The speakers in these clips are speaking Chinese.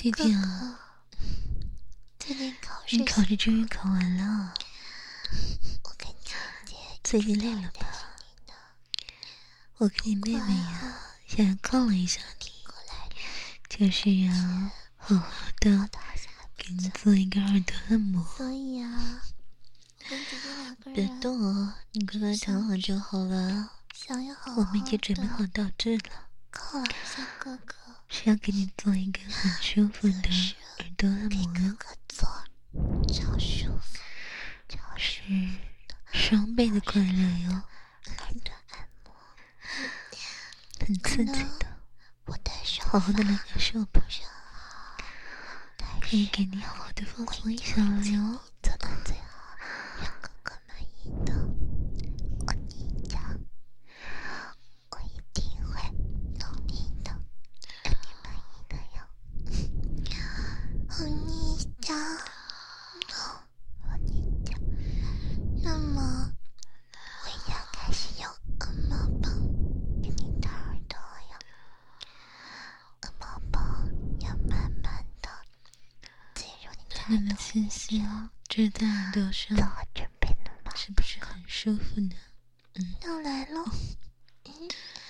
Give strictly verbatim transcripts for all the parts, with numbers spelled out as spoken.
姐姐啊， 最近考试， 你考试终于考完了， 我跟姐姐最近累了吧？我跟你妹妹呀，想要犒劳一下你，就是要好好的给你做一个耳朵按摩。 所以啊，我跟姐姐两个人别动哦，你乖乖躺好就好了。 想要好好我们已经准备好道具了， 犒劳一下哥哥， 是要给你做一个很舒服的耳朵按给摩哟。 哥哥做，超舒服，超舒服是双倍的快乐哟， 耳朵按摩， 很刺激的， 我的手好好的来感受吧， 热好， 可以给你好好的放松一下了哟。 做到最好，让哥哥满意的。我跟你讲，我一定会努力的，让你满意的哟。我跟你讲，我跟你讲，那么我也要开始用鹅毛棒给你打耳朵哟。鹅毛棒要慢慢的进入你的它的气息遮在耳朵上， 做好准备了吗？ 是不是很舒服呢？嗯， 要来了。嗯，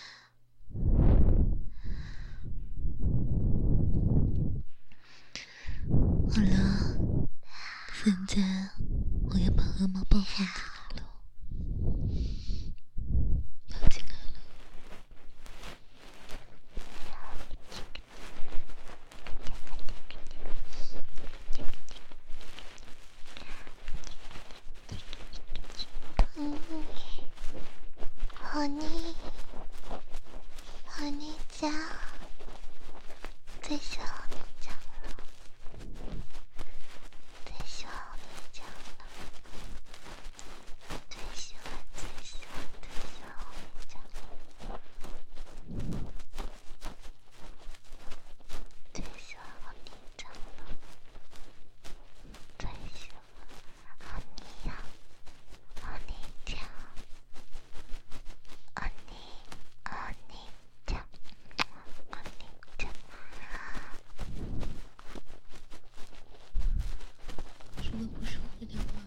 好了，现在我要把鹅毛棒放进来了，放进来了。 嗯，和你，和你讲，最喜欢和你讲了，最喜欢和你讲了，最喜欢最喜欢最喜欢和你讲了，最喜欢和你讲了，最喜欢和你呀，和你讲。和你，和你讲，和你讲， 说个不舒服的话，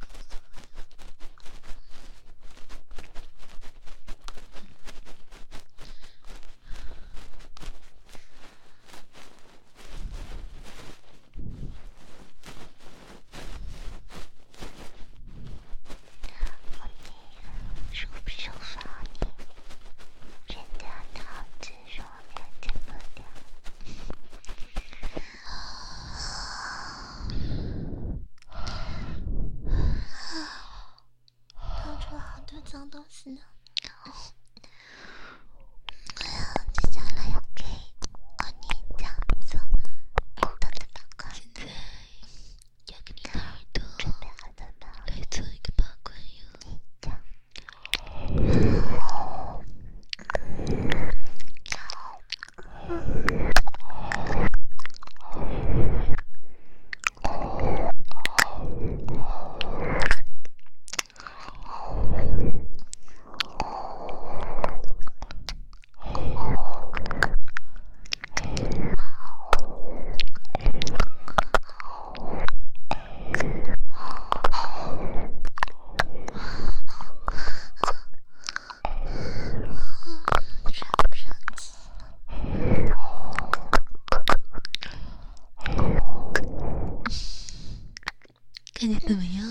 和你舒不舒服啊你？真的很好吃，说我了解不了。掏出了好多脏东西呢。接下来要给和你讲做耳朵的八卦， 现在要给你的耳朵准备好了吗？ 来做一个八卦哟。 讲。喘不上气了。 感觉怎么样？